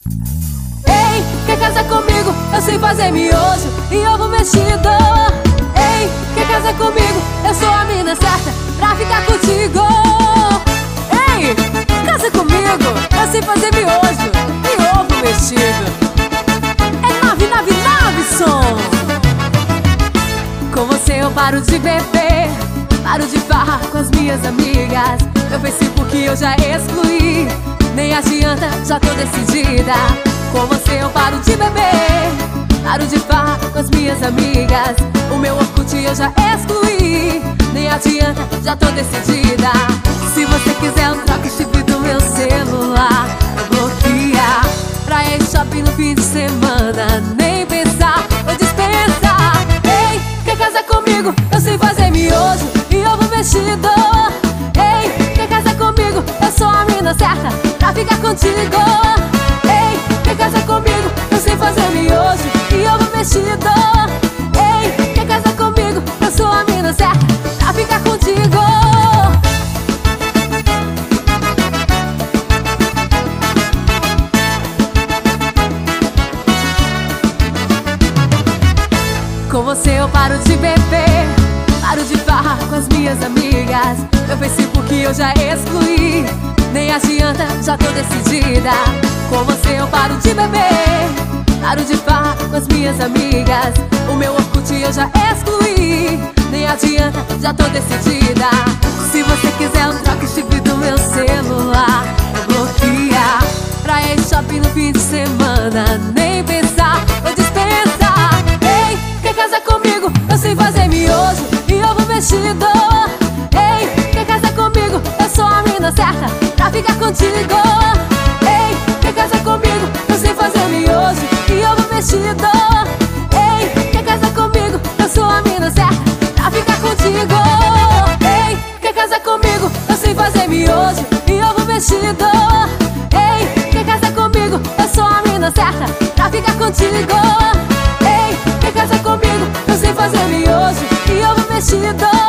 Ei, quer casar comigo? Eu sei fazer miojo e ovo mexido. Ei, quer casar comigo? Eu sou a mina certa pra ficar contigo. Ei, casa comigo, eu sei fazer miojo e ovo mexido. É 999 som. Com você eu paro de beber, paro de farra com as minhas amigas. Meu Facebook eu já excluí, nem adianta, já tô decidida. Com você eu paro de beber, paro de farra com as minhas amigas. O meu Orkut eu já excluí, nem adianta, já tô decidida. Se você quiser eu troco o chip do meu celular, bloquear pra ir shopping no fim de semana, nem pensar ou dispensar. Ei, quer casar comigo? Eu sei fazer miojo e ovo mexido. Ei, quer casar comigo? Eu sou a mina certa pra ficar contigo. Ei, quer casar comigo? Eu sei fazer miojo e ovo mexido. Ei, quer casar comigo? Eu sou a mina certa pra ficar contigo. Com você eu paro de beber, paro de farra com as minhas amigas. Meu Facebook eu já excluí, nem adianta, já tô decidida. Com você eu paro de beber, paro de farra com as minhas amigas. O meu Orkut eu já excluí, nem adianta, já tô decidida. Se você quiser eu troco o chip do meu celular, bloquear pra ir shopping no fim de semana, nem pensar ou dispensar. Ei, quer casar comigo? Eu sei fazer miojo e ovo mexido. Ei, quer casar comigo? Eu sou a mina certa pra ficar contigo. Ei, quer casar comigo? Eu sei fazer miojo e ovo mexido. Ei, quer casar comigo? Eu sou a mina certa pra ficar contigo. Ei, quer casar comigo? Eu sei fazer miojo e ovo mexido. Ei, quer casar comigo? Eu sou a mina certa pra ficar contigo. Ei, quer casar comigo? Eu sei fazer miojo e ovo mexido.